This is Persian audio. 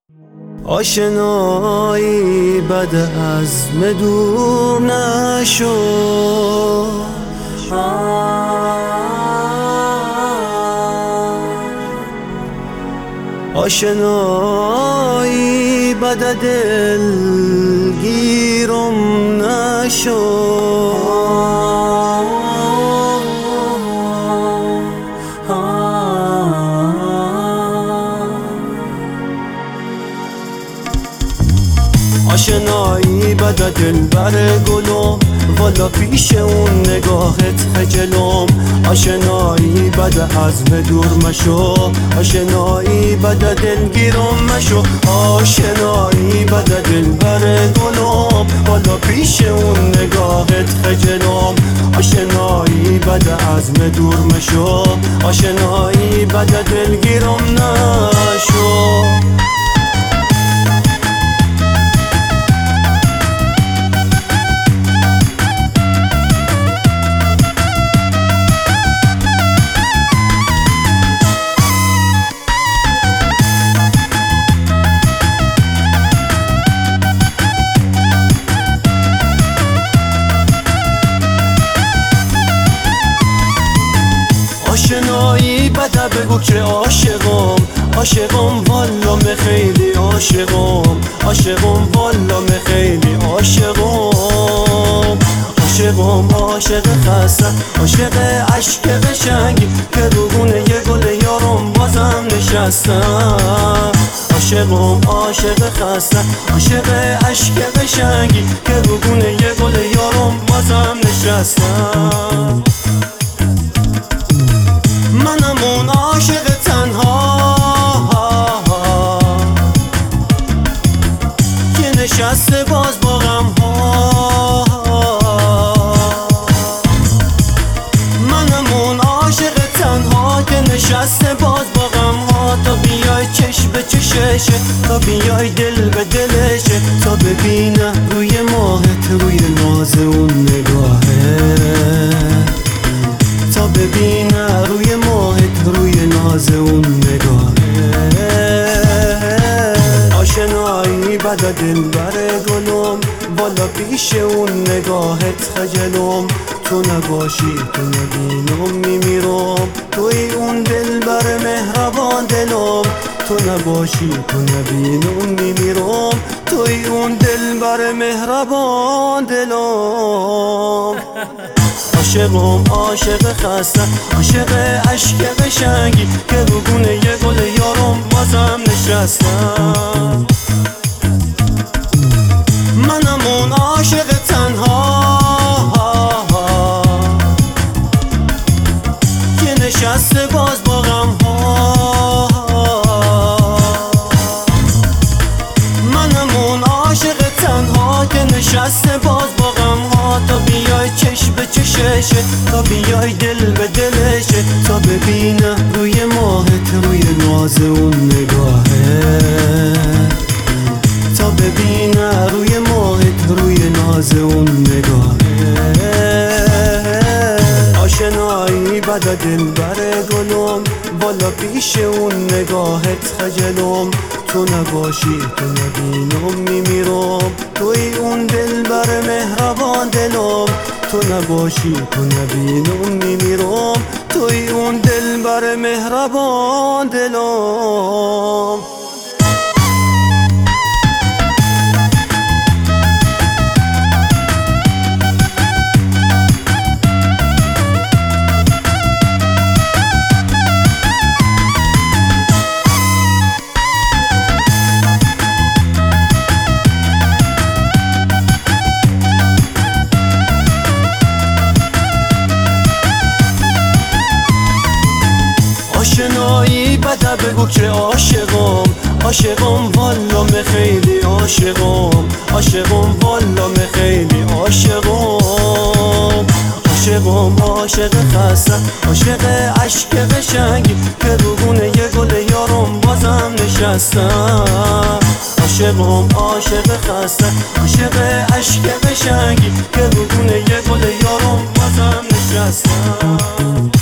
آشنایی بد عزم دور نشو، آشنایی بد دلگیرم نشو. آشنایی بد دلبر گلم، والا پیش اون نگاهت خجلم. آشنایی بد عزم دور مشو، آشنایی بد دلگیرم مشو. آشنایی بد دلبر گلم، والا پیش اون نگاهت خجلم. آشنایی بد عزم دور مشو، آشنایی بد دلگیرم نشو. آشنایی بده بگو که عاشقم، عاشقم والا من خیلی عاشقم، عاشقم والا من خیلی عاشقم. عاشقم عاشق خسته، عاشق عشق قشنگی که روگونه یه گل یارم بازم نشستم. عاشقم عاشق خسته، عاشق عشق قشنگی که روگونه یه گل یارم بازم نشستم. منم اون عاشق تنها که نشسته باز با غم ها. منم اون عاشق تنها که نشسته باز با غم ها. تا بیای چشم به چششه، تا بیای دل به دلشه، تا ببینه روی ماهت، روی ناز اون نگاهه، تا ببینه روی ماهت، روی ناز اون نگاهه. آشنایی بد دلبر گلم، والا پیش اون نگاهت خجلم. تو نباشی تو نبینم میمیرم، توی اون دلبر مهربان دلم. تو نباشی تو نبینم میمیرم، توی اون دلبر مهربان دلم. عاشقم عاشق خسته، عاشق عشق قشنگی که روگونه یه گل یارم بازم نشستم. منم اون عاشق تنها که نشسته باز با غم ها. منم اون عاشق تنها که نشسته باز با غم ها. تا بیای چشم به چششه، تا بیای دل به دلشه، تا ببینه روی ماهت، روی ناز اون نگاهه، تا ببینه روی ماهت، روی ناز اون نگاهه. آشنایی بد دلبر گلم، والا پیش اون نگاهت خجلم. تو نباشی تو نبینم میمیرم، توی اون دلبر مهربان دلم. تو نباشی تو نبینم میمیرم، توی اون دلبر مهربان دلم. آشنایی بده بگو که عاشقم، عاشقم والا من خیلی عاشقم، عاشقم والا من خیلی عاشقم. عاشقم عاشق خسته، عاشق عشق قشنگی که روگونه یه گل یارم بازم نشستم. عاشقم عاشق خسته، عاشق عشق قشنگی که روگونه یه گل یارم بازم نشستم.